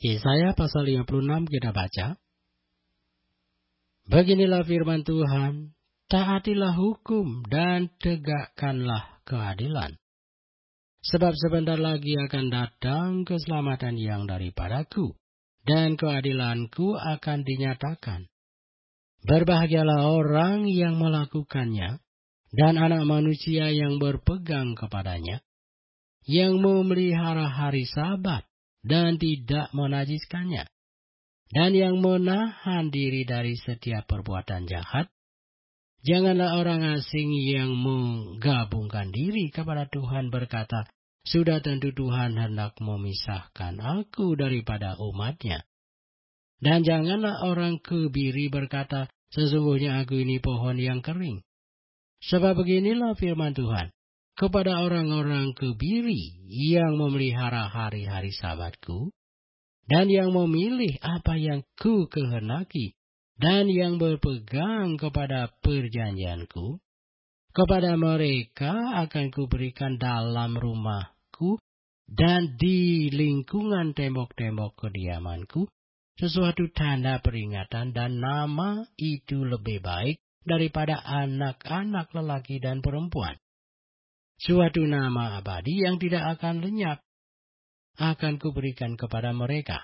Yesaya pasal 56 kita baca. Beginilah firman Tuhan, taatilah hukum dan tegakkanlah keadilan. Sebab sebentar lagi akan datang keselamatan yang daripadaku, dan keadilanku akan dinyatakan. Berbahagialah orang yang melakukannya, dan anak manusia yang berpegang kepadanya, yang memelihara hari Sabat dan tidak menajiskannya, dan yang menahan diri dari setiap perbuatan jahat. Janganlah orang asing yang menggabungkan diri kepada Tuhan berkata, sudah tentu Tuhan hendak memisahkan aku daripada umatnya. Dan janganlah orang kebiri berkata, sesungguhnya aku ini pohon yang kering. Sebab beginilah firman Tuhan, kepada orang-orang kebiri yang memelihara hari-hari Sabatku, dan yang memilih apa yang ku kehendaki, dan yang berpegang kepada perjanjianku, kepada mereka akan kuberikan dalam rumahku dan di lingkungan tembok-tembok kediamanku sesuatu tanda peringatan, dan nama itu lebih baik daripada anak-anak lelaki dan perempuan. Suatu nama abadi yang tidak akan lenyap akan kuberikan kepada mereka.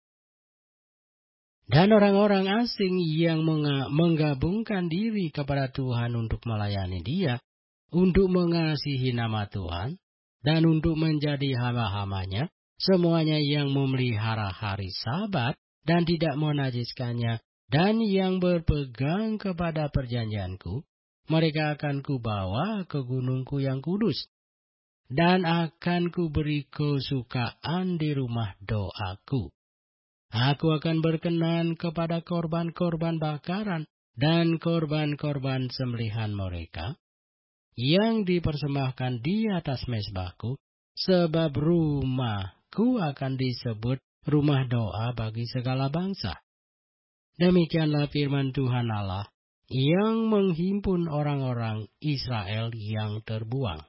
Dan orang-orang asing yang menggabungkan diri kepada Tuhan untuk melayani Dia, untuk mengasihi nama Tuhan, dan untuk menjadi hamba-hambanya, semuanya yang memelihara hari Sabat dan tidak menajiskannya, dan yang berpegang kepada perjanjianku, mereka akan kubawa ke gunungku yang kudus, dan akan kuberi kesukaan di rumah doaku. Aku akan berkenan kepada korban-korban bakaran dan korban-korban sembelihan mereka yang dipersembahkan di atas mezbahku, sebab rumahku akan disebut rumah doa bagi segala bangsa. Demikianlah firman Tuhan Allah yang menghimpun orang-orang Israel yang terbuang.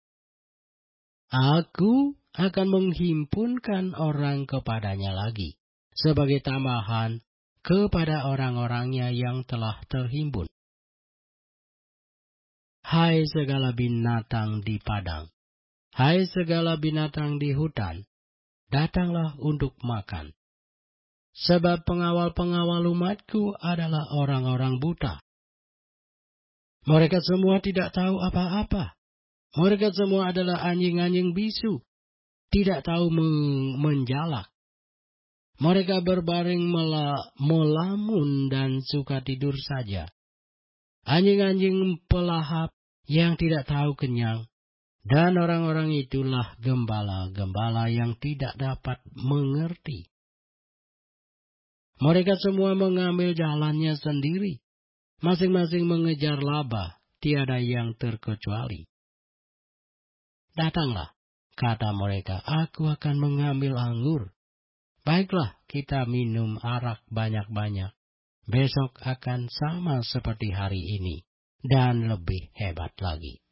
Aku akan menghimpunkan orang kepadanya lagi, sebagai tambahan kepada orang-orangnya yang telah terhimpun. Hai segala binatang di padang, hai segala binatang di hutan, datanglah untuk makan. Sebab pengawal-pengawal umatku adalah orang-orang buta. Mereka semua tidak tahu apa-apa. Mereka semua adalah anjing-anjing bisu, tidak tahu menjalak. Mereka berbaring melamun dan suka tidur saja. Anjing-anjing pelahap yang tidak tahu kenyang. Dan orang-orang itulah gembala-gembala yang tidak dapat mengerti. Mereka semua mengambil jalannya sendiri. Masing-masing mengejar laba, tiada yang terkecuali. Datanglah, kata mereka, aku akan mengambil anggur. Baiklah, kita minum arak banyak-banyak. Besok akan sama seperti hari ini, dan lebih hebat lagi.